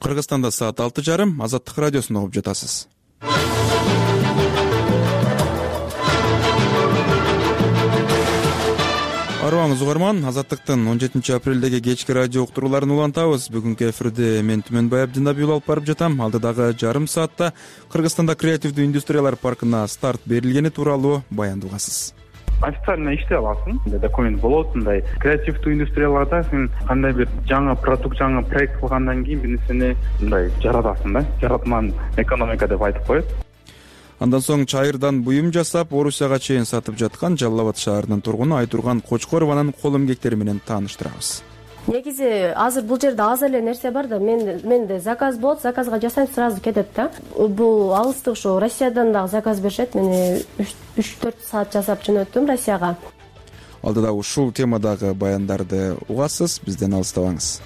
Кыргызстанда саат 6:30. Азаттык радиосун угуп жатасыз. Арыбаңыз угарман, Азаттыктын 17 апрелдеги кечки радио уктурууларын улантабыз. Бүгүнкү эфирде мен Түмөнбай Абдинабиул алып барып жатам. Алдыдагы жарым саатта Кыргызстанда креативдүү индустриялар паркына старт берилгени тууралуу баяндоо кыласыз. Официально иштей аласың, документ болот, мындай креативдүү индустрияларда сен кандай бир жаңы продукт, жаңы проект кылгандан кийин бир нерсени мындай жаратасың да, жаратман экономика деп айтып коет. Андан соң чайырдан буюм жасап, Орусияга чейин сатып жаткан Жалал Абад шаарынын тургуну Айтурган Кочкорованын кол эмгектери менен тааныштырабыз. Негизи азыр бул жерде аз эле нерсе бар да, менде заказ болот, заказга жасайм, сразу кетет да. Бул алыстык ушу Россиядан дагы заказ беришет. Мен 3-4 саат жасап жөнөттүм Россияга. Алдыда ушул темадагы баяндарды угасыз, бизден алыстабаңыз.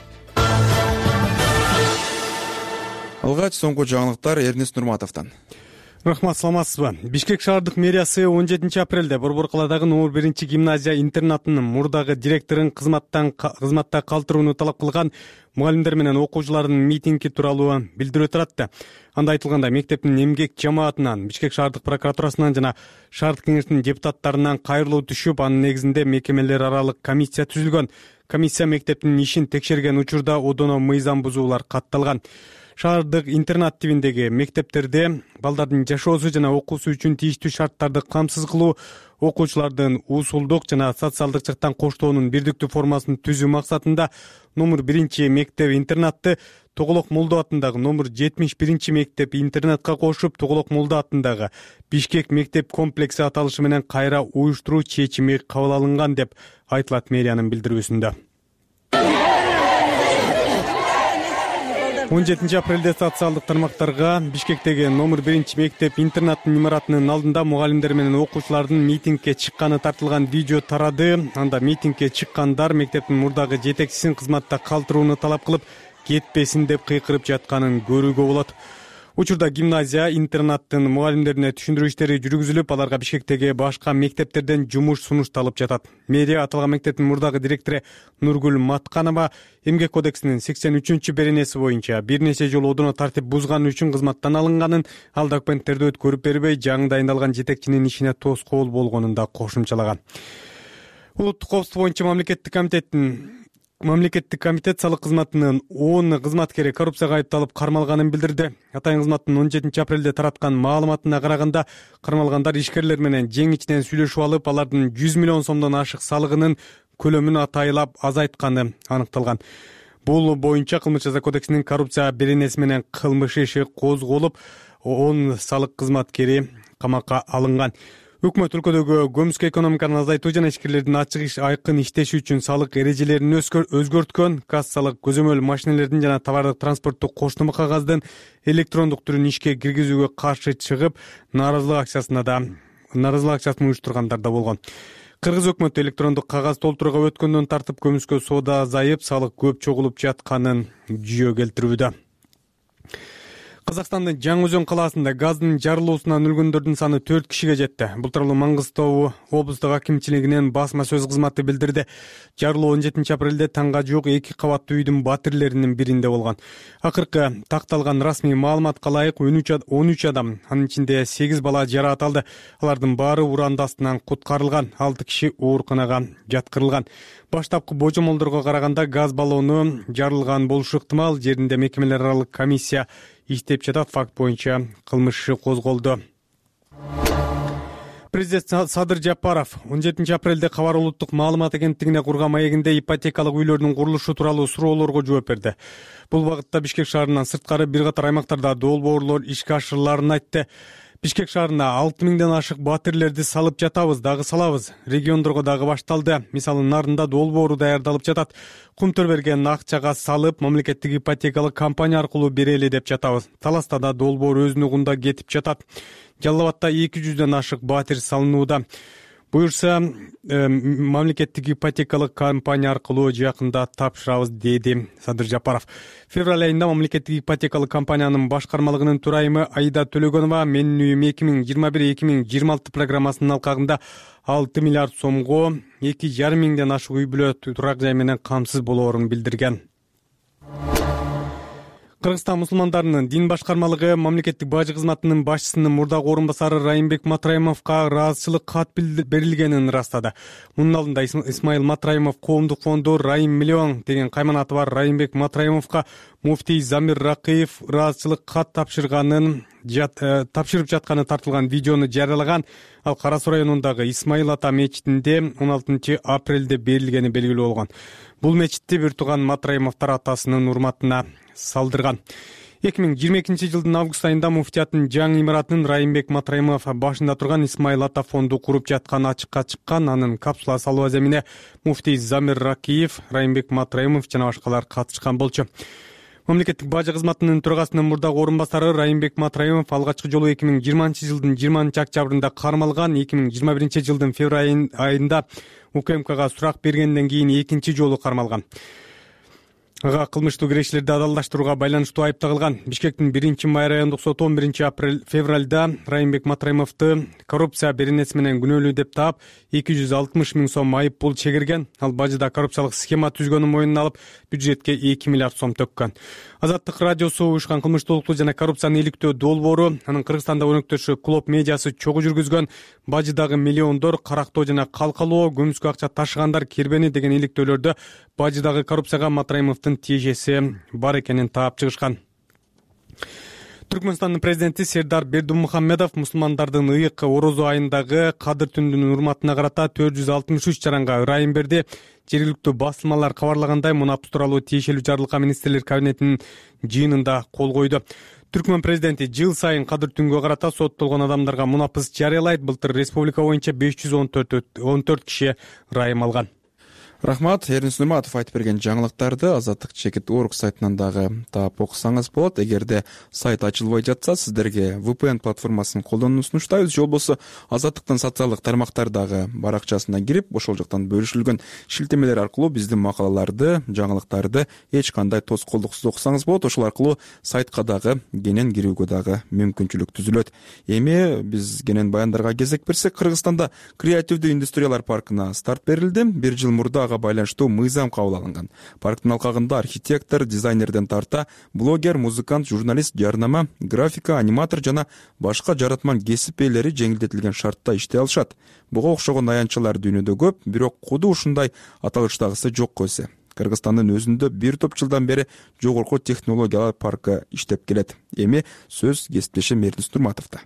Алгач соңку жаңылыктар Эрнест Нурматовдон. Рахмат, саламатсызбы? Бишкек шаардык мэриясы 17 апрелде Борбор калаадагы номер 1 гимназия интернатынын мурдагы директорун кызматта калтырууну талап кылган мугалимдер менен окуучулардын митинги тууралуу билдирүү таратты. Анда айтылгандай, мектептин эмгек жамаатынан, Бишкек шаардык прокуратурасынан жана шаардык кеңештин депутаттарынан кайрылуу түшүп, анын негизинде мекемелер аралык комиссия түзүлгөн. Комиссия мектептин ишин текшерген учурда одоно мыйзам бузуулар катталган. Шаардык интернат тибиндеги мектептерде балдардын жашоосу жана окуусу үчүн тийиштүү шарттарды камсыз кылуу, окуучулардын усулдук жана социалдык жактан коштоонун бирдиктүү формасын түзүү максатында номер 1 мектеп интернатты Тоголок Молдо атындагы номер 71 мектеп интернатка кошуп, Тоголок Молдо атындагы Бишкек мектеп комплекси аталышы менен кайра уюштуруу чечими кабыл алынган деп айтылат мэриянын билдирүүсүндө. 17 апрелде социалдык тармактарга Бишкектеги номер 1 мектеп интернаттын имаратынын алдында мугалимдер менен окуучулардын митингге чыкканы тартылган видео тарады. Анда митингге чыккандар мектептин мурдагы жетекчисин кызматта калтырууну талап кылып, кетпесин деп кыйкырып жатканын көрүүгө болот. Учурда гимназия интернаттын мугалимдерине түшүндүрүү иштери жүргүзүлүп, аларга Бишкектеги башка мектептерден жумуш сунушталып жатат. Мэрия аталган мектептин мурдагы директору Нургүл Матканова эмгек кодексинин 83-беренеси боюнча бир нече жолу одоно тартип бузганы үчүн кызматтан алынганын, ал документтерди өткөрүп бербей, жаңы дайындалган жетекчинин ишине тоскоол болгонун да кошумчалаган. Улуттук коопсуздук боюнча Мамлекеттик комитет салык кызматынын 10 кызматкери коррупцияга айыпталып кармалганын билдирди. Атайын кызматтын 17 апрелде тараткан маалыматына караганда, кармалгандар ишкерлер менен жең ичинен сүйлөшүп алып, алардын 100 миллион сомдон ашык салыгынын көлөмүн атайлап азайтканы аныкталган. Бул боюнча Кылмыш жаза кодексинин коррупция беренеси менен кылмыш иши козголуп, 10 салык кызматкери камакка алынган. Өкмөт өлкөдөгү көмүскө экономиканы азайтуу жана ишкерлердин ачык айкын иштеши үчүн салык эрежелерин өзгөрткөн, кассалык көзөмөл машинелердин жана товардык транспорттук коштомо кагаздын электрондук түрүн ишке киргизүүгө каршы чыгып, нааразылык акчасын уюштургандар да болгон. Кыргыз өкмөтү электрондук кагаз толтурууга өткөндөн тартып көмүскө соода азайып, салык көп чогулуп жатканын жүйө келтирүүдө. Казакстандын Жаңы Өзөн калаасында газдын жарылуусунан өлгөндөрдүн саны 4 кишиге жетти. Бул тууралуу Маңгыстау облустук акимчилигинин басма сөз кызматы билдирди. Жарылуу 17 апрелде таңга жук 2 кабаттуу үйдүн батирлеринин биринде болгон. Акыркы такталган расмий маалыматка ылайык 13 адам, анын ичинде 8 бала жараат алды. Алардын баары уранды астынан куткарылган, 6 киши ооруканага жаткырылган. Баштапкы божомолдорго караганда газ баллону жарылган болушу ыктымал. Жеринде мекемелер аралык комиссия иштеп жатат. Факт боюнча кылмыш иши козголду. Президент Садыр Жапаров 17 апрелде Кабар улуттук маалымат агенттигине курган маегинде ипотекалык үйлөрдүн курулушу тууралуу суроолорго жооп берди. Бул багытта Бишкек шаарынан сырткары бир катар аймактарда долбоорлор ишке ашырыларын айтты. Бишкек шаарына 6000ден ашык батирлерди салып жатабыз, дагы салабыз. Региондорго дагы башталды. Мисалы, Нарында долбоору даярдалып жатат. Кум төрберген акчага салып, мамлекеттик ипотекалык компания аркылуу берели деп жатабыз. Таласта да долбоор өзүнүн угунда кетип жатат. Жалал Абадта 200ден ашык батир салынууда. Буюрса, мамлекеттик ипотекалык компания аркылуу жакында тапшырабыз, деди Садыр Жапаров. Февраль айында мамлекеттик ипотекалык компаниянын башкармалыгынын төрайымы Аида Төлөгөнова Менин үйүм 2021-2026 программасынын алкагында 6 миллиард сомго 2,5 миңден ашык үй бүлө турак жай менен камсыз болоорун билдирген. Кыргызстан мусулмандарынын дин башкармалыгы мамлекеттик бажы кызматынын башчысынын мурдагы орун басары Райымбек Матраимовго ыраазычылык кат берилгенин ырастады. Мунун алдында Исмаил Матраимов коомдук фонду Райым миллион деген кайман аты бар Райымбек Матраимовго муфтий Замир Ракыев ыраазычылык кат тапшырып жатканы тартылган видеону жарыялаган. Ал Кара Суу районундагы Исмаил ата мечитинде 16 апрелде берилгени белгилүү болгон. Бул мечитти бир тууган Матраимовдор атасынын урматына салдырган. 2022 жылдын август айында муфтияттын жаңы имаратынын Райымбек Матраимов башында турган Исмаил ата фонду куруп жатканы ачыкка чыккан. Анын капсула салуу аземине муфтий Замир Ракыев, Райымбек Матраимов жана башкалар катышкан болчу. Мамлекеттик бажы кызматынын төрагасынын мурдагы орун басары Райымбек Матраимов алгачкы жолу 2020 жылдын 20 октябрында кармалган. 2021 жылдын февраль айында УКМКга сурак бергенден кийин экинчи жолу кармалган. Ага кылмыштуу кирешилерди адалдаштырууга байланыштуу айып тагылган. Бишкектин 1-май райондук соту 11-февралда Райымбек Матраимовду коррупция беренеси менен күнөөлүү деп таап 260 000 сом айып пул чегирген. Ал бажыда коррупциялык схема түзгөнүн мойнуна алып, бюджетке 2 миллиард сом төккөн. Азаттык радиосу уюшкан кылмыштуулукту жана коррупцияны иликтөө долбоору анын Кыргызстанда өнөктөшү клуб медиасы чогуу жүргүзгөн бажыдагы миллиондор карактоо жана калкалоо, көмүскө акча ташыгандар кирбени деген иликтөөлөрдө бажыдагы коррупцияга Матраимовдун тиешеси бар экенин таап чыгышкан. Түркмөнстандын президенти Сердар Бердимухамедов мусулмандардын ыйык орозо айындагы Кадыр түнүнүн урматына карата 463 чаранга ырайым берди. Жергиликтүү басылмалар кабарлагандай, мунапыс тууралуу тиешелүү жарлыкка министрлер кабинетинин жыйынында кол койду. Түркмөн президенти жыл сайын Кадыр түнгө карата соттолгон адамдарга мунапыс жарыялайт. Былтыр республика боюнча 514 киши ырайым алган. Рахмат, Эрнис Нурматов айтып берген жаңылыктарды Азаттык Чекит.org сайтынан дагы таап окусаңыз болот. Эгерде сайт ачылбай жатса, сиздерге VPN платформасын колдонууну сунуштайбыз. Же болбосо Азаттыктын социалдык тармактардагы баракчасына кирип, ошол жактан бөлүшүлгөн шилтемелер аркылуу биздин макалаларды, жаңылыктарды эч кандай тоскоолдуксуз окусаңыз болот. Ошол аркылуу сайтка дагы кенен кирүүгө дагы мүмкүнчүлүк түзүлөт. Эми биз кенен баяндарга кезек берсек, Кыргызстанда креативдүү индустриялар паркына старт берилди. Бир жыл мурда байланыштуу мыйзам кабыл алынган. Парктын алкагында архитектор, дизайнерден тарта, блогер, музыкант, журналист, жарнама, графика, аниматор жана башка жаратман кесип ээлери жеңилдетилген шартта иштей алышат. Буга окшогон аянтчалар дүйнөдө көп, бирок куду ушундай аталыштагысы жок койсо. Кыргызстандын өзүндө бир топ жылдан бери жогорку технологиялар паркы иштеп келет. Эми сөз кесиптешим Эрнис Нурматовдо.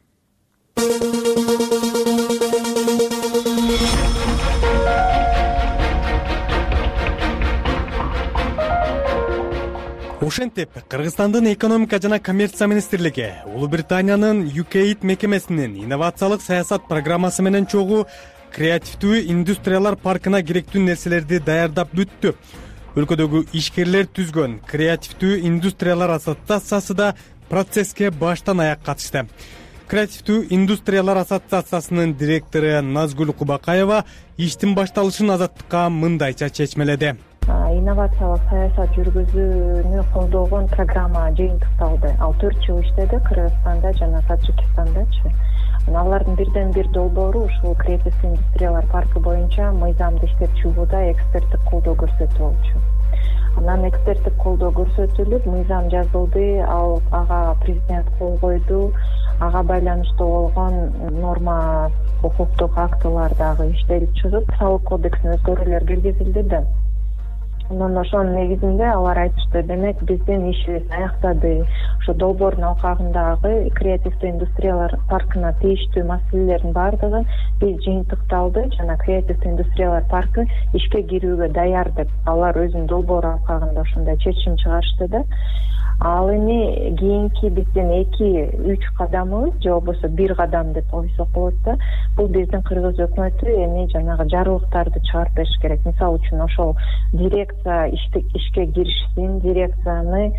Ошентип, Кыргызстандын экономика жана коммерция министрлиги Улуу Британиянын UKAID мекемесинин инновациялык саясат программасы менен чогуу креативдүү индустриялар паркына керектүү нерселерди даярдап бүттү. Өлкөдөгү ишкерлер түзгөн креативдүү индустриялар ассоциациясы да процесске баштан аяк катышты. Креативдүү индустриялар ассоциациясынын директору Назгүл Кубакаева иштин башталышын Азаттыкка мындайча чечмеледи. Инновациялык саясат жүргүзүүнү колдогон программа жыйынтыкталды. Ал 4 жыл иштеди Кыргызстанда жана Таджикистандачы. Алардын бирден бир долбоору ушул креативдүү индустриялар паркы боюнча мыйзамды иштеп чыгууда эксперттик колдоо көрсөтүү болчу. Анан эксперттик колдоо көрсөтүлүп, мыйзам жазылды, ага президент кол койду. Ага байланыштуу болгон норма укуктук актылар дагы иштелип чыгып, салык кодексине өзгөрүүлөр киргизилди да. Анан ошонун негизинде алар айтышты, демек биздин ишибиз аяктады. Ошо долбоордун алкагындагы креативдүү индустриялар паркына тийиштүү маселелердин баардыгы биз жыйынтыкталды жана креативдүү индустриялар паркы ишке кирүүгө даяр деп алар өзүнүн долбоору алкагында ошондой чечим чыгарышты да. Ал эми кийинки биздин 2-3 кадамыбыз же болбосо 1 кадам деп койсок болот да. Бул биздин кыргыз өкмөтү эми жанагы жарлыктарды чыгарып бериш керек. Мисалы үчүн ошол дирекция ишке киришсин, дирекцияны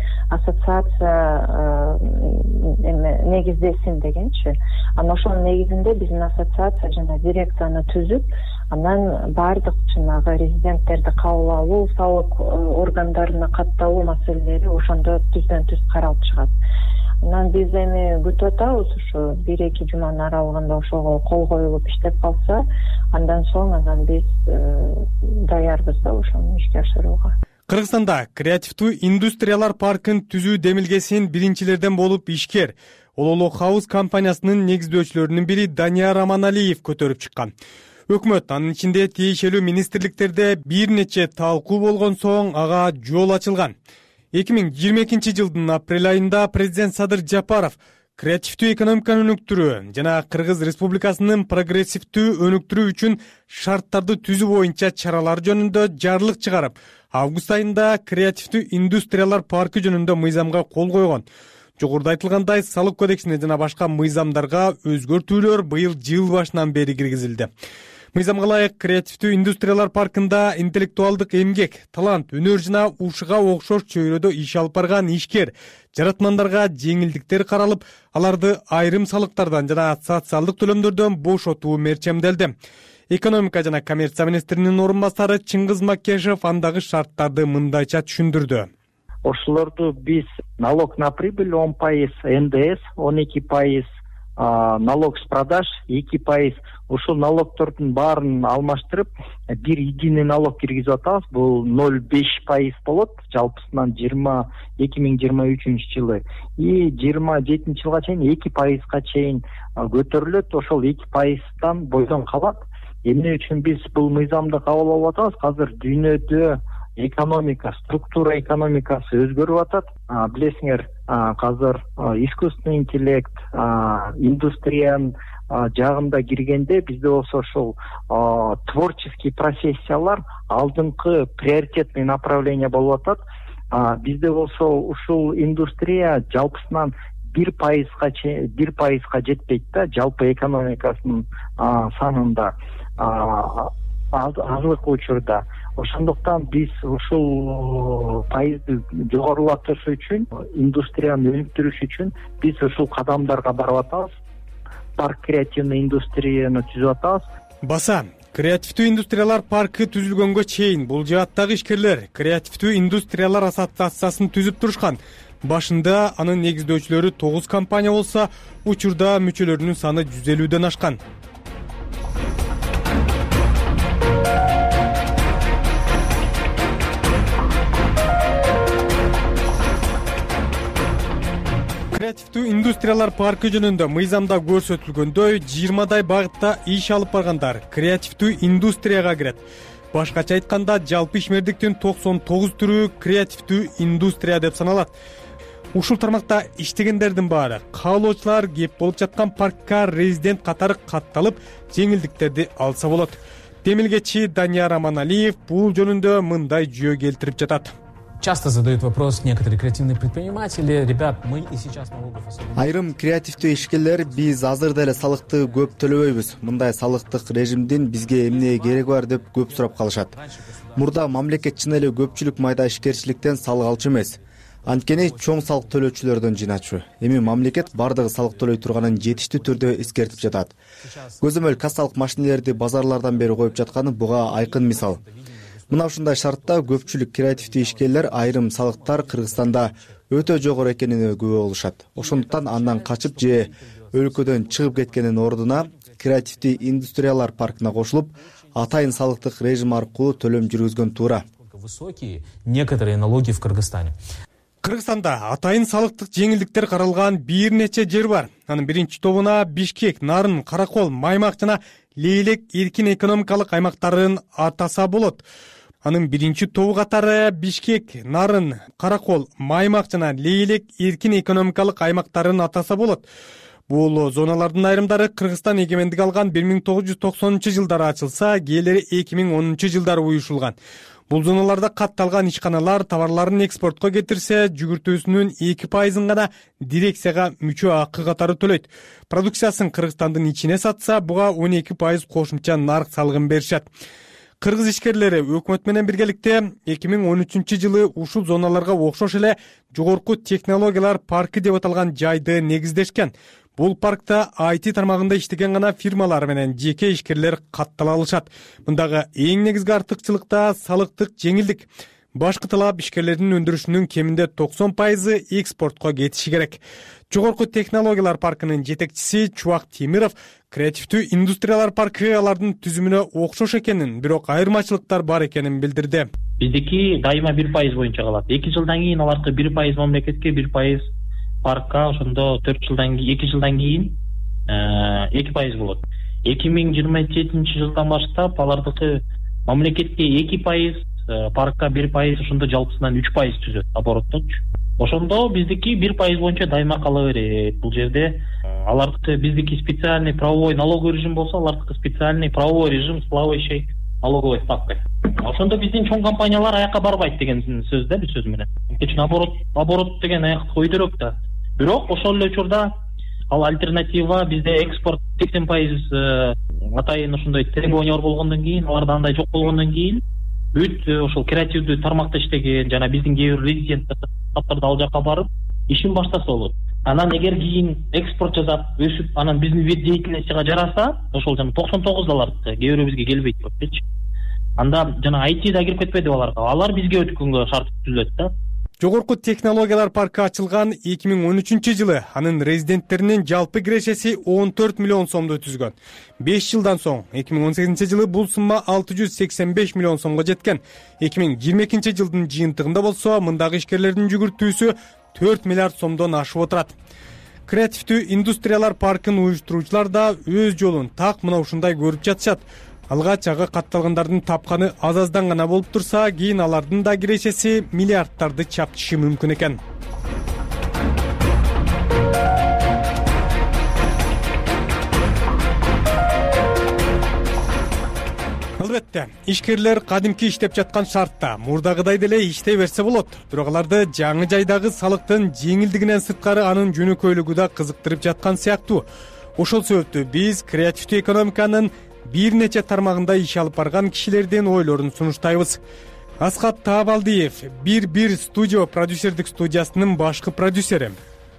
ассоциация негиздесин дегенчи. Анан ошонун негизинде биздин ассоциация жана дирекцияны түзүп, анан баардык жанагы резиденттерди кабыл алуу, салык органдарына катталуу маселелери ошондо түздөн-түз каралып чыгат. Анан биз эми күтүп атабыз, ушу 1-2 жуманын аралыгында ошого кол коюлуп иштеп калса, андан соң биз даярбыз да ошону ишке ашырууга. Кыргызстанда креативдүү индустриялар паркын түзүү демилгесин биринчилерден болуп ишкер Ололо Хаус компаниясынын негиздөөчүлөрүнүн бири Данияр Аманалиев көтөрүп чыккан. Өкмөт анын ичинде тиешелүү министрликтерде бир нече талкуу болгон соң ага жол ачылган. 2022 жылдын апрель айында президент Садыр Жапаров креативдүү экономиканы өнүктүрүү жана Кыргыз Республикасынын прогрессивдүү өнүктүрүү үчүн шарттарды түзүү боюнча чаралар жөнүндө жарлык чыгарып, август айында креативдүү индустриялар паркы жөнүндө мыйзамга кол койгон. Жогоруда айтылгандай, салык кодексине жана башка мыйзамдарга өзгөртүүлөр быйыл жыл башынан бери киргизилди. Мыйзамга ылайык креативдүү индустриялар паркында интеллектуалдык эмгек, талант, өнөр жана ушуга окшош чөйрөдө иш алып барган ишкер, жаратмандарга жеңилдиктер каралып, аларды айрым салыктардан жана социалдык төлөмдөрдөн бошотуу мерчемделди. Экономика жана коммерция министринин орун басары Чыңгыз Макешев андагы шарттарды мындайча түшүндүрдү. Ошолорду биз налог на прибыль 10%, НДС 12%, налог с продаж 2%. Ушул налогтордун баарын алмаштырып, бир единый налог киргизип атабыз. Бул 0,5% болот, жалпысынан 2023 жылы. И 27 жылга чейин 2%га чейин көтөрүлөт. Ошол 2%дан бойдон калат. Эмне үчүн биз бул мыйзамды кабыл алып атабыз? Азыр дүйнөдө экономика, структура экономикасы өзгөрүп атат. Билесиңер, азыр искусственный интеллект, индустриянын жагында киргенде бизде болсо ошол творческий профессиялар алдыңкы приоритетный направление болуп атат. Бизде болсо ушул индустрия жалпысынан 1%га жетпейт да, жалпы экономикасынын санында, азыркы учурда. Ошондуктан биз ушул пайызды жогорулатыш үчүн, индустрияны өнүктүрүш үчүн биз ушул кадамдарга барып атабыз. Парк креативный индустрияны түзүп атабыз. Баса, креативдүү индустриялар паркы түзүлгөнгө чейин бул жааттагы ишкерлер креативдүү индустриялар ассоциациясын түзүп турушкан. Башында анын негиздөөчүлөрү 9 компания болсо, учурда мүчөлөрүнүн саны 150ден ашкан. Креативдүү индустриялар паркы жөнүндө мыйзамда көрсөтүлгөндөй 20дай багытта иш алып баргандар креативдүү индустрияга кирет. Башкача айтканда, жалпы ишмердиктин 99 түрү креативдүү индустрия деп саналат. Ушул тармакта иштегендердин баары каалоочулар кеп болуп жаткан паркка резидент катары катталып, жеңилдиктерди алса болот. Демилгечи Данияр Аманалиев бул жөнүндө мындай жүйө келтирип жатат. Часто задают вопрос некоторые креативные предприниматели: ребят, мы и сейчас налогов... Айрым креативдүү ишкерлер биз азыр деле салыкты көп төлөбөйбүз. Мындай салыктык режимдин бизге эмне кереги бар деп көп сурап калышат. Мурда мамлекет чын эле көпчүлүк майда ишкерчиликтен салык алчу эмес. Анткени чоң салык төлөөчүлөрдөн жыйначу. Эми мамлекет бардыгы салык төлөй турганын жетиштүү түрдө эскертип жатат. Көзөмөл кассалык машинелерди базарлардан бери коюп жатканы буга айкын мисал. Мына ушундай шартта көпчүлүк креативдүү ишкерлер айрым салыктар Кыргызстанда өтө жогору экенине күбө болушат. Ошондуктан андан качып же өлкөдөн чыгып кеткенин ордуна креативдүү индустриялар паркына кошулуп, атайын салыктык режим аркылуу төлөм жүргүзгөн туура. Высокие некоторые налоги в Кыргызстане. Кыргызстанда атайын салыктык жеңилдиктер каралган бир нече жер бар. Анын биринчи тобуна Бишкек, Нарын, Каракол, Маймак жана Лейлек эркин экономикалык аймактарын атаса болот. Анын биринчи тобу катары Бишкек, Нарын, Каракол, Маймак жана Лейлек эркин экономикалык аймактарын атаса болот. Бул зоналардын айрымдары Кыргызстан эгемендик алган 1990-жылдары ачылса, кээрлери 2010 жылдары уюшулган. Бул зоналарда катталган ишканалар товарларын экспортко кетирсе, жүгүртүүсүнүн 2%-ын гана дирекцияга мүчө акы катары төлөйт. Продукциясын Кыргызстандын ичине сатса, буга 12% кошумча нарк салыгын беришет. Кыргыз ишкерлери өкмөт менен биргеликте 2013 жылы ушул зоналарга окшош эле жогорку технологиялар паркы деп аталган жайды негиздешкен. Бул паркта IT тармагында иштеген гана фирмалар менен жеке ишкерлер каттала алышат. Мындагы эң негизги артыкчылыкта салыктык жеңилдик. Башкы талап ишкерлердин өндүрүшүнүн кеминде 90% экспортко кетиши керек. Жогорку технологиялар паркынын жетекчиси Чубак Темиров креативдүү индустриялар паркы алардын түзүмүнө окшош экенин, бирок айырмачылыктар бар экенин билдирди. Биздики дайыма 1% боюнча калат. 2 жылдан кийин алардыкы 1% мамлекетке, 1% паркка, ошондо 2 жылдан кийин 2% болот. 2027 жылдан баштап алардыкы мамлекетке 2%, паркка 1%, ошондо жалпысынан 3% түзөт оборотточу. Ошондо биздики 1% боюнча дайыма кала берет. Бул жерде алардыкы биздики специальный правовой налоговый режим болсо, алардыкы специальный правовой режим с плавающей налоговой ставкой. Ошондо биздин чоң компаниялар аякка барбайт деген сөз да, бир сөз менен. Үчүн оборот деген аякты койдурок да. Бирок ошол эле учурда ал альтернатива бизде экспорт 80% атайын ошондой требованиялар болгондон кийин, аларда андай жок болгондон кийин бүт ошол креативдүү тармакта иштеген жана биздин кээ бир резиденттер ал жака барып ишин баштаса болот. Анан эгер кийин экспорт жасап өсүп, анан биздин вид деятельностьга жараса, ошол жана 99 кээ бирөө бизге келбейт болчу. Анда жана IT да кирип кетпеди аларга. Алар бизге өткөнгө шарт түзүлөт да. Жогорку технологиялар паркы ачылган 2013 жылы анын резиденттеринин жалпы кирешеси 14 миллион сомду түзгөн. 5 жылдан соң 2018 жылы бул сумма 685 миллион сомго жеткен. 2022 жылдын жыйынтыгында болсо мындагы ишкерлердин жүгүртүүсү 4 миллиард сомдон ашып отурат. Креативдүү индустриялар паркын уюштуруучулар да өз жолун так мына ушундай көрүп жатышат. Алгач ага катталгандардын тапканы аз-аздан гана болуп турса, кийин алардын да кирешеси миллиардтарды чаптышы мүмкүн экен. Албетте, ишкерлер кадимки иштеп жаткан шартта мурдагыдай деле иштей берсе болот. Бирок аларды жаңы жайдагы салыктын жеңилдигинен сырткары анын жөнөкөйлүгү да кызыктырып жаткан сыяктуу. Ошол себептүү биз креативдүү экономиканын бир нече тармагында иш алып барган кишилердин ойлорун сунуштайбыз. Аскат Таабалдиев, бир студио продюсердик студиясынын башкы продюсери.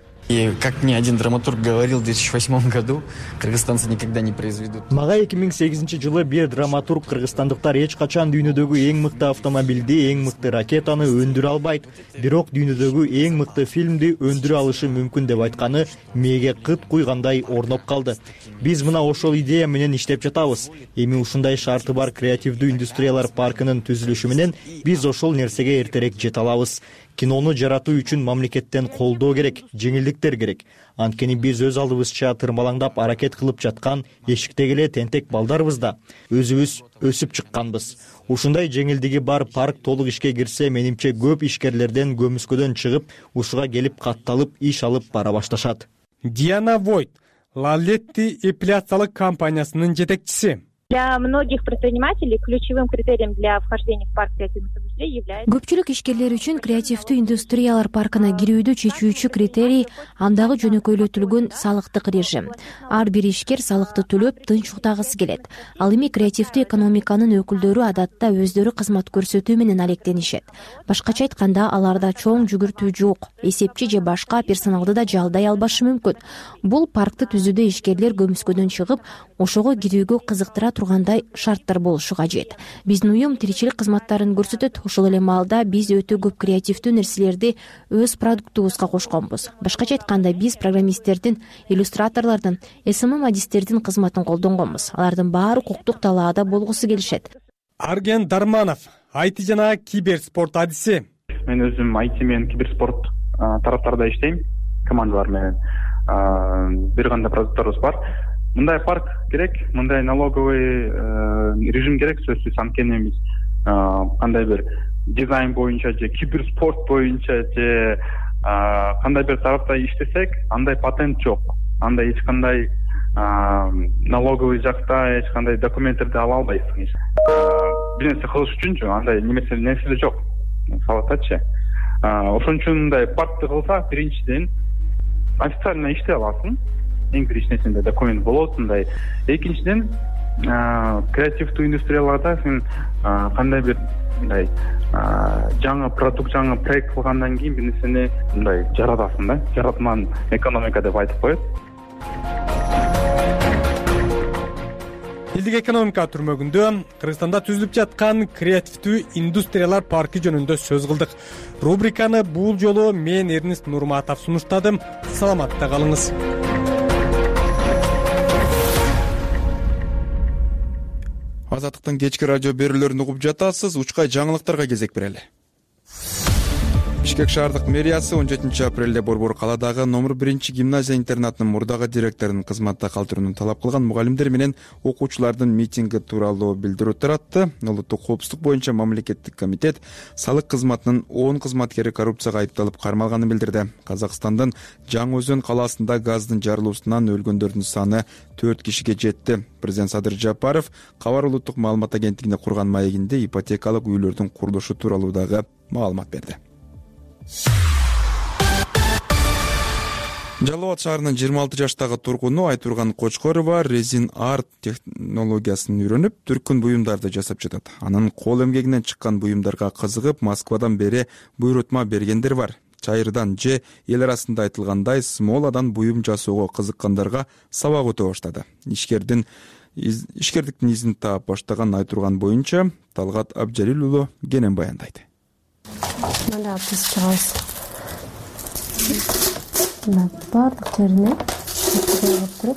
И как мне один драматург говорил в 2008 году, кыргызстанцы никогда не произведут. Мага 2008 жылы бир драматург кыргызстандыктар эч качан дүйнөдөгү эң мыкты автомобилди, эң мыкты ракетаны өндүрө албайт, бирок дүйнөдөгү эң мыкты фильмди өндүрө алышы мүмкүн деп айтканы мээге кыт куйгандай орноп калды. Биз мына ошол идея менен иштеп жатабыз. Эми ушундай шарты бар креативдүү индустриялар паркынын түзүлүшү менен биз ошол нерсеге эртерээк жете алабыз. Кинону жаратуу үчүн мамлекеттен колдоо керек, жеңилдиктер керек. Анткени биз өз алдыбызча тырмалаңдап аракет кылып жаткан эшиктеги эле тентек балдарбыз да. Өзүбүз өсүп чыкканбыз. Ушундай жеңилдиги бар парк толук ишке кирсе, менимче көп ишкерлерден көмүскөдөн чыгып, ушуга келип катталып иш алып бара башташат. Диана Войт, Лалетти эпиляциялык компаниясынын жетекчиси. Для многих предпринимателей ключевым критерием для вхождения в парк креативных индустрий является... Көпчүлүк ишкерлер үчүн креативдүү индустриялар паркына кирүүдө чечүүчү критерий андагы жөнөкөйлөтүлгөн салыктык режим. Ар бир ишкер салыкты төлөп тынч утагысы келет. Ал эми креативдүү экономиканын өкүлдөрү адатта өздөрү кызмат көрсөтүү менен алектенишет. Башкача айтканда, аларда чоң жүгүртүү жок, эсепчи же башка персоналды да жалдай албашы мүмкүн. Бул паркты түзүүдө ишкерлер көмүскөдөн чыгып, ошого кирүүгө кызыктыра тургандай шарттар болушу кажет. Биздин уюм тиричилик кызматтарын көрсөтөт. Ошол эле маалда биз өтө көп креативдүү нерселерди өз продуктубузга кошконбуз. Башкача айтканда, биз программисттердин, иллюстраторлордун, СММ адистердин кызматын колдонгонбуз. Алардын баары укуктук талаада болгусу келишет. Арген Дарманов, IT жана киберспорт адиси. Мен өзүм IT менен киберспорт тараптарда иштейм, командалар менен. Бир кандай продукттарыбыз бар. Мындай парк керек, мындай налоговый режим керек, сөзсүз. Анткени биз кандай бир дизайн боюнча же киберспорт боюнча же кандай бир тарапта иштесек, андай патент жок. Андай эч кандай налоговый жакта эч кандай документтерди ала албайсың. Бир нерсе кылыш үчүнчү андай нерсе жок. Салатачы. Ошон үчүн мындай паркты кылсак, биринчиден официально иштей аласың. Эң биринчисинде документ болот, мындай. Экинчиден, креативдүү индустрияларда сен кандай бир мындай жаңы продукт, жаңы проект кылгандан кийин бир нерсени мындай жаратасың да. Жаратман экономика деп айтып коет. Элдик экономика түрмөгүндө Кыргызстанда түзүлүп жаткан креативдүү индустриялар паркы жөнүндө сөз кылдык. Рубриканы бул жолу мен Эрнест Нурматов сунуштадым. Саламатта калыңыз. Азаттыктын кечки радио берүүлөрүн угуп жатасыз. Учкай жаңылыктарга кезек берели. Бишкек шаардык мэриясы 17 апрелде Борбор калаадагы номер 1 гимназия интернатынын мурдагы директорун кызматта калтырууну талап кылган мугалимдер менен окуучулардын митинги тууралуу билдирүү таратты. Улуттук коопсуздук боюнча мамлекеттик комитет салык кызматынын 10 кызматкери коррупцияга айыпталып кармалганын билдирди. Казакстандын Жаңы Өзөн калаасында газдын жарылуусунан өлгөндөрдүн саны 4 кишиге жетти. Президент Садыр Жапаров Кабар улуттук маалымат агенттигине курган маегинде ипотекалык үйлөрдүн курулушу тууралуу дагы маалымат берди. Жалал Абад шаарынын 26 жаштагы тургуну Айтурган Кочкорова резин арт технологиясын үйрөнүп, түркүн буюмдарды жасап жатат. Анын кол эмгегинен чыккан буюмдарга кызыгып, Москвадан бери буйрутма бергендер бар. Чайырдан же эл арасында айтылгандай смоладан буюм жасоого кызыккандарга сабак өтө баштады. Ишкердиктин изин таап баштаган Айтурган боюнча Талгат Абжалил уулу кенен баяндайт. Мына биз чыгабыз. Бардык жерине туруп.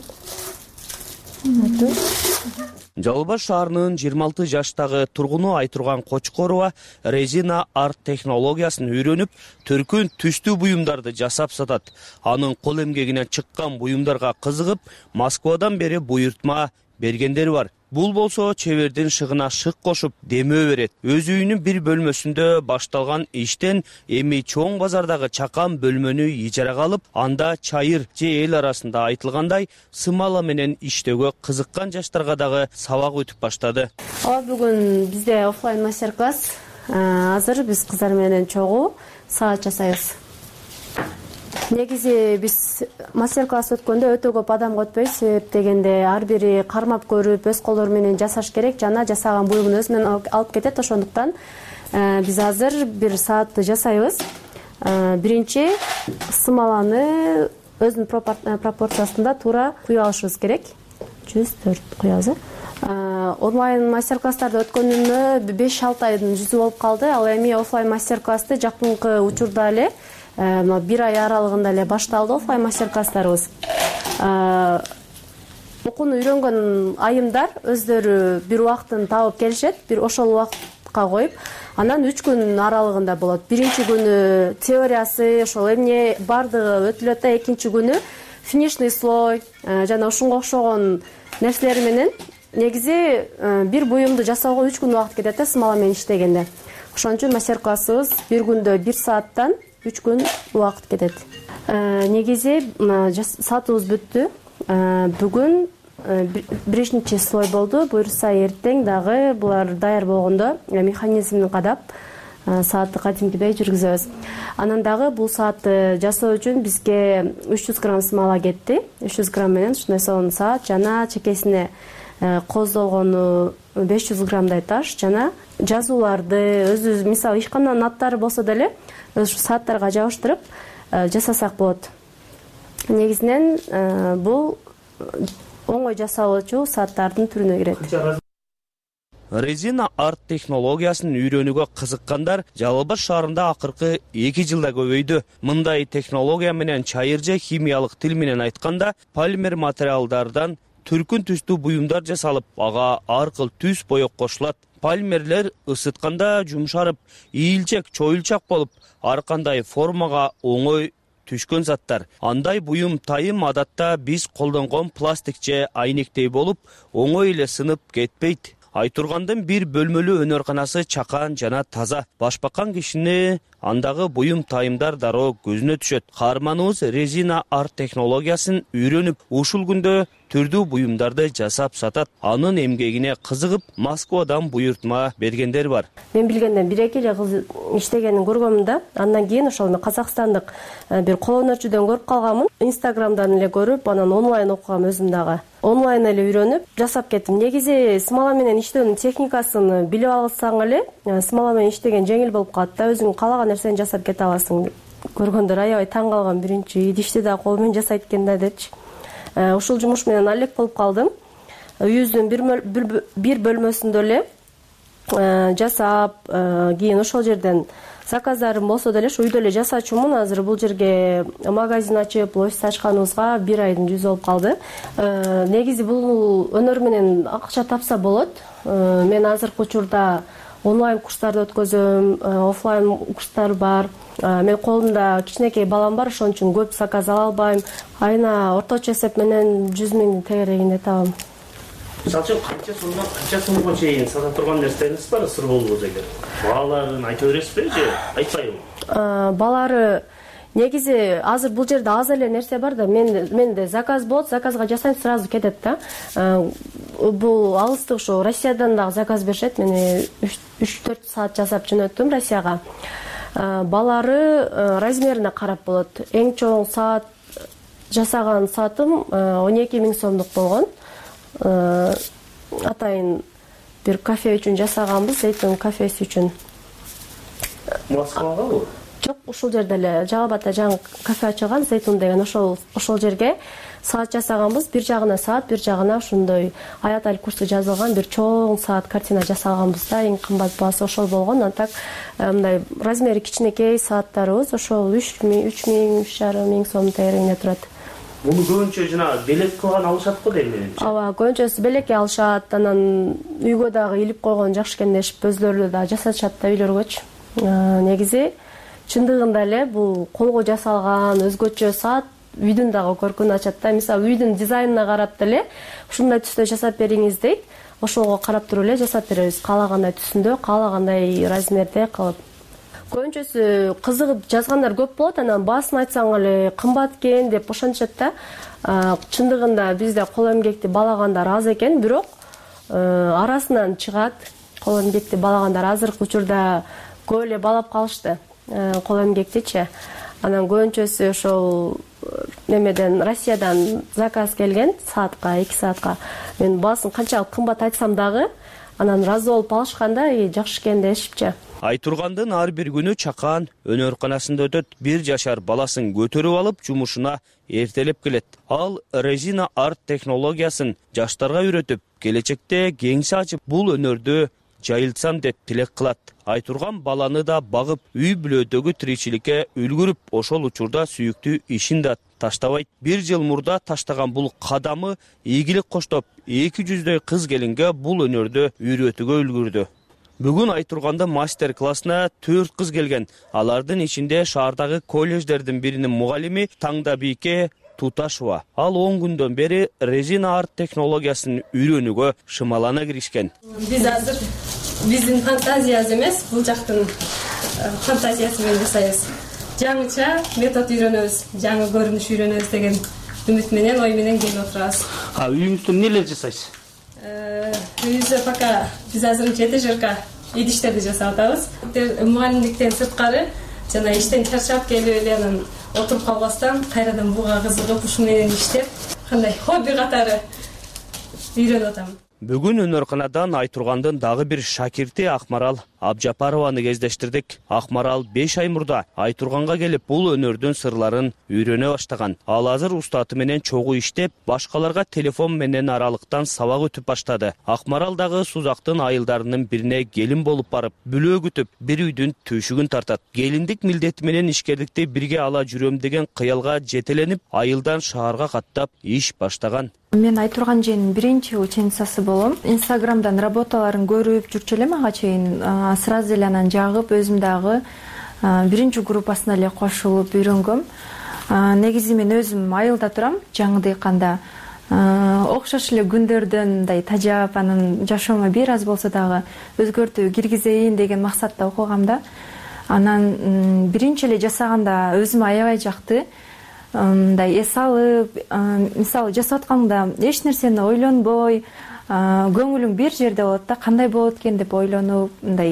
Жалал Абад шаарынын 26 жаштагы тургуну Айтурган Кочкорова резина арт технологиясын үйрөнүп, түркүн түстүү буюмдарды жасап сатат. Анын кол эмгегинен чыккан буюмдарга кызыгып, Москвадан бери буйртма бергендери бар. Бул болсо чебердин шыгына шык кошуп демөө берет. Өз үйүнүн бир бөлмөсүндө башталган иштен эми чоң базардагы чакан бөлмөнү ижарага алып, анда чайыр же эл арасында айтылгандай сымала менен иштөөгө кызыккан жаштарга дагы сабак өтүп баштады. Бүгүн бизде офлайн мастер-класс. Азыр биз кыздар менен чогуу саат жасайбыз. Негизи биз мастер-класс өткөндө өтө көп адам өтпөйт, себеп дегенде ар бири кармап көрүп, өз колдору менен жасаш керек, жана жасаган буюмун өзү менен алып кетет. Ошондуктан биз азыр бир саатты жасайбыз. Биринчи сымаланы өзүнүн пропорциясында туура куя алышыбыз керек. 104 куябыз. Онлайн мастер-класстарды өткөнүнө 5-6 айдын жүзү болуп калды. Ал эми офлайн мастер-классты жакынкы учурда эле бир ай аралыгында эле башталды офлайн мастер-класстарыбыз. Окууну үйрөнгөн айымдар өздөрү бир убактын табып келишет, бир ошол убакытка коюп, анан 3 күн аралыгында болот. Биринчи күнү теориясы, ошол эмне бардыгы өтүлөт да, экинчи күнү финишный слой жана ушунга окшогон нерселер менен негизи бир буюмду жасоого 3 күн убакыт кетет да, смала менен иштегенде. Ошон үчүн мастер-классыбыз бир күндө 1 сааттан 3 күн убакыт кетет. Негизи сатыбыз бүттү. Бүгүн биринчи слой болду. Буюрса эртең дагы булар даяр болгондо механизмин кадап саатты кадимкидей жүргүзөбүз. Анан дагы бул саатты жасоо үчүн бизге 300 грамм смала кетти. 300 грамм менен ушундай сонун саат жана чекесине коздолгону 500 граммдай таш жана жазууларды өзүбүз мисалы ишкананын аттары болсо деле ушу сааттарга жабыштырып жасасак болот. Негизинен бул оңой жасалуучу сааттардын түрүнө кирет. Резина арт технологиясын үйрөнүүгө кызыккандар Жалал Абад шаарында акыркы 2 жылда көбөйдү. Мындай технология менен чайыр же химиялык тил менен айтканда полимер материалдардан түркүн түстүү буюмдар жасалып, ага ар кыл түс боек кошулат. Полимерлер ысытканда жумшарып, ийилчек, чоюлчак болуп, ар кандай формага оңой түшкөн заттар. Андай буюм тайым адатта биз колдонгон пластик же айнектей болуп, оңой эле сынып кетпейт. Айтургандын бир бөлмөлүү өнөрканасы чакан жана таза. Башбакан кишини андагы буюм тайымдар дароо көзүнө түшөт. Каарманыбыз резина арт технологиясын үйрөнүп, ушул күндө түрдүү буюмдарды жасап сатат. Анын эмгегине кызыгып, Москвадан буйртма бергендер бар. Мен билгенден 1-2 эле кыз иштегенин көргөмүн да. Андан кийин ошол казакстандык бир кол өнөрчүдөн көрүп калганмын. Инстаграмдан эле көрүп, анан онлайн окугам өзүм дагы. Онлайн эле үйрөнүп жасап кеттим. Негизи смала менен иштөөнүн техникасын билип алсаң эле, смала менен иштеген жеңил болуп калат да, өзүң каалаган нерсени жасап кете аласың. Көргөндөр аябай таң калган, биринчи идишти да кол менен жасайт экен да депчи. Ушул жумуш менен алек болуп калдым. Үйүбүздүн бир бөлмөсүндө эле жасап, кийин ошол жерден заказдарым болсо деле ушу үйдө эле жасачумун. Азыр бул жерге магазин ачып, офис ачканыбызга 1 айдын жүзү болуп калды. Негизи бул өнөр менен акча тапса болот. Мен азыркы учурда онлайн курстарды өткөзөм, офлайн курстар бар. Мен колумда кичинекей балам бар, ошон үчүн көп заказ ала албайм. Айына орточо эсеп менен 100 000 тегерегинде табам. Мисалы үчүн канча сомго чейин сата турган нерселериңиз бар, ысыр болбосо эгер? Бааларын айта бересизби же айтпайбы? Баалары негизи азыр бул жерде аз эле нерсе бар да, менде заказ болот, заказга жасайм, сразу кетет да. Бул алыстык ушу Россиядан дагы заказ беришет. Мен 3-4 саат жасап жөнөттүм Россияга. Баалары размерине карап болот. Эң чоң саат жасаган саатым 12 000 сомдук болгон. Атайын бир кафе үчүн жасаганбыз, Зейтун кафеси үчүн. Москвагабы? Жок, ушул жерде эле Жалалбатта жаңы кафе ачылган, Зейтун деген ошол жерге саат жасаганбыз. Бир жагына саат, бир жагына ошондой аят аль курсы жазылган бир чоң саат картина жасаганбыз да. Эң кымбат баасы ошол болгон. Антак мындай размери кичинекей сааттарыбыз ошол 3 000, 3,5 000 сом тегерегине турат. Муну көбүнчө жана белек кылган алышат го дейм менимче. Ооба, көбүнчөсү белекке алышат, анан үйгө дагы илип койгон жакшы экен дешип өзлөрү да жасашат да үйлөргөчү. Негизи чындыгында эле бул колго жасалган өзгөчө саат үйдүн дагы көркүн ачат да. Мисалы үйдүн дизайнына карап деле ушундай түстө жасап бериңиз дейт. Ошого карап туруп эле жасап беребиз. Каалагандай түсүндө, каалагандай размерде кылып. Көбүнчөсү кызыгып жазгандар көп болот. Анан баасын айтсаң эле кымбат экен деп ошентишет да. Чындыгында бизде кол эмгекти балагандар аз экен, бирок арасынан чыгат. Кол эмгекти балагандар азыркы учурда көп эле балап калышты. Кол эмгектичи. Анан көбүнчөсү ошол немеден Россиядан заказ келген саатка, 2 саатка. Мен баасын канчалык кымбат айтсам дагы анан разы болуп алышканда жакшы экен дешипчи. Айтургандын ар бир күнү чакан өнөрканасында өтөт. 1 жашар баласын көтөрүп алып жумушуна эртелеп келет. Ал резина арт технологиясын жаштарга үйрөтүп, келечекте кеңсе ачып бул өнөрдү жайылтсам деп тилек кылат. Айтурган баланы да багып, үй бүлөдөгү тиричиликке үлгүрүп, ошол учурда сүйүктүү ишин да таштабайт. 1 жыл мурда таштаган бул кадамы ийгилик коштоп, 200дөй кыз келинге бул өнөрдү үйрөтүүгө үлгүрдү. Бүгүн Айтурганда мастер классына 4 кыз келген. Алардын ичинде шаардагы колледждердин биринин мугалими Таңдабийке Туташева. Ал 10 күндөн бери резина арт технологиясын үйрөнүүгө шымалана киришкен. Биз азыр биздин фантазиябыз эмес, бул жактын фантазиясы менен жасайбыз. Жаңыча метод үйрөнөбүз, жаңы көрүнүш үйрөнөбүз деген үмүт менен, ой менен келип отурабыз. Үйүңүздө эмнелер жасайсыз? Үйүбүздө пока биз азыр этажерка идиштерди жасап атабыз. Мугалимдиктен сырткары жана иштен чарчап келип эле анан отуруп калбастан кайрадан буга кызыгып ушу менен иштеп, кандай хобби катары үйрөнүп атам. Бүгүн өнөрканадан Айтургандын дагы бир шакирти Акмарал Абжапарованы кездештирдик. Акмарал 5 ай мурда Айтурганга келип, бул өнөрдүн сырларын үйрөнө баштаган. Ал азыр устаты менен чогуу иштеп, башкаларга телефон менен аралыктан сабак өтүп баштады. Акмарал дагы Сузактын айылдарынын бирине келин болуп барып, бүлөө күтүп, бир үйдүн түйшүгүн тартат. Келиндик милдети менен ишкердикти бирге ала жүрөм деген кыялга жетеленип, айылдан шаарга каттап иш баштаган. Мен Айтурган жээнин биринчи ученицасы болом. Инстаграмдан работаларын көрүп жүрчү элем, ага чейин сразу эле анан жагып, өзүм дагы биринчи группасына эле кошулуп үйрөнгөм. Негизи мен өзүм айылда турам, жаңы дыйканда. Окшош эле күндөрдөн мындай тажап, анан жашоомо бир аз болсо дагы өзгөртүү киргизейин деген максатта окугам да. Анан биринчи эле жасаганда өзүм аябай жакты. Мындай эс алып, мисалы жасап атканда эч нерсени ойлонбой, көңүлүң бир жерде болот да, кандай болот экен деп ойлонуп, мындай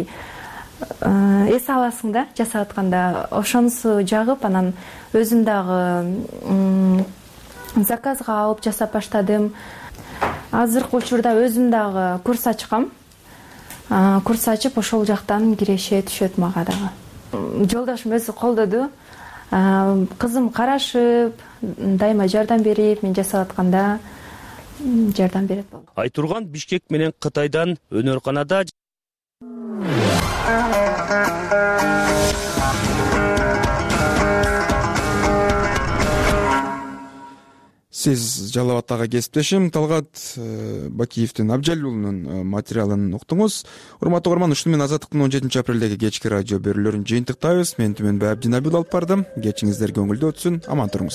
эс аласың да жасап атканда. Ошонусу жагып, анан өзүм дагы заказга алып жасап баштадым. Азыркы учурда өзүм дагы курс ачкам. Курс ачып, ошол жактан киреше түшөт мага дагы. Жолдошум өзү колдоду. Кызым карашып, дайыма жардам берип, мен жасап атканда жардам берет болду. Айтурган Бишкек менен Кытайдан өнөрканада сиз Жалал Абадтагы кесиптешим Талгат Бакиевдин Абжалил уулунун материалын уктуңуз. Урматтуу угарман, ушуну менен Азаттыктын 17 апрелдеги кечки радио берүүлөрүн жыйынтыктайбыз. Мен Түмөнбай Абдинабил алып бардым. Кечиңиздер көңүлдүү өтсүн, аман туруңуздар.